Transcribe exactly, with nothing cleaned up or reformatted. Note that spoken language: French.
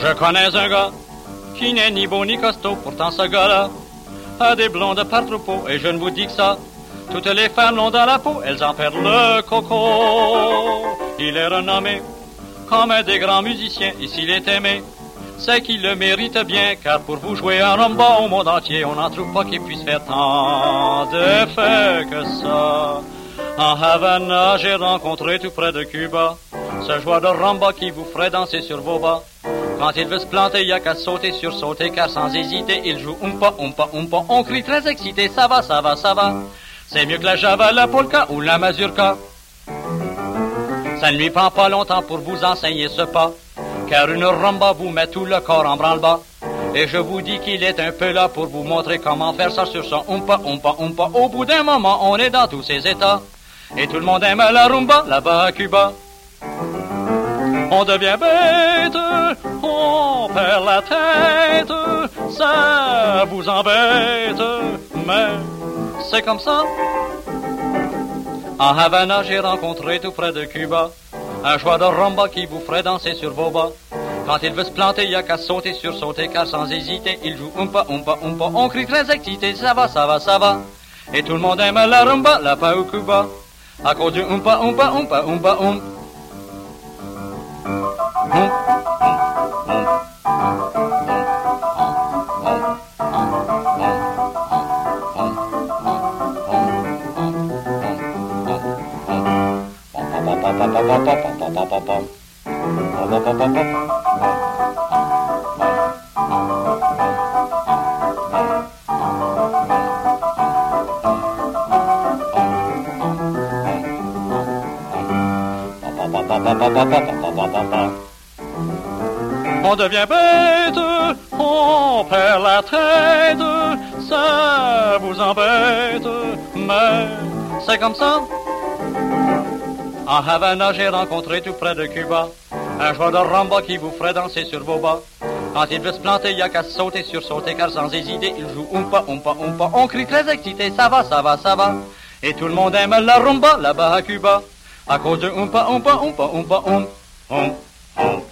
Je connais un gars qui n'est ni beau ni costaud, pourtant ce gars-là a des blondes par troupeau, et je ne vous dis que ça. Toutes les femmes l'ont dans la peau, elles en perdent le coco. Il est renommé comme un des grands musiciens, et s'il est aimé, c'est qu'il le mérite bien, car pour vous jouer un rumba au monde entier, on n'en trouve pas qui puisse faire tant d'effets que ça. En Havana, j'ai rencontré tout près de Cuba ce joueur de rumba qui vous ferait danser sur vos bas. Quand il veut se planter, il y a qu'à sauter sur sauter, car sans hésiter, il joue umpa, umpa, umpa. On crie très excité, ça va, ça va, ça va. C'est mieux que la java, la polka ou la mazurka. Ça ne lui prend pas longtemps pour vous enseigner ce pas, car une rumba vous met tout le corps en branle-bas. Et je vous dis qu'il est un peu là pour vous montrer comment faire ça sur son umpa, umpa, umpa. Au bout d'un moment, on est dans tous ces états, et tout le monde aime la rumba là-bas à Cuba. On devient bête, on perd la tête, ça vous embête, mais c'est comme ça. En Havana, j'ai rencontré tout près de Cuba un joueur de rumba qui vous ferait danser sur vos bas. Quand il veut se planter, il y a qu'à sauter sur sauter, car sans hésiter, il joue umpa, umpa, umpa. On crie très excité, ça va, ça va, ça va. Et tout le monde aime la rumba là-bas au Cuba, à cause du umpa, umpa, umpa, umpa, um. Hum, hum, on devient bête, on perd la tête, ça vous embête, mais c'est comme ça. En Havana, j'ai rencontré tout près de Cuba un joueur de rumba qui vous ferait danser sur vos bas. Quand il veut se planter, il y a qu'à sauter sur sauter, car sans hésiter, il joue umpa, umpa, umpa. On crie très excité, ça va, ça va, ça va. Et tout le monde aime la rumba là-bas à Cuba, à cause de umpa, umpa, umpa, umpa, um, um, um.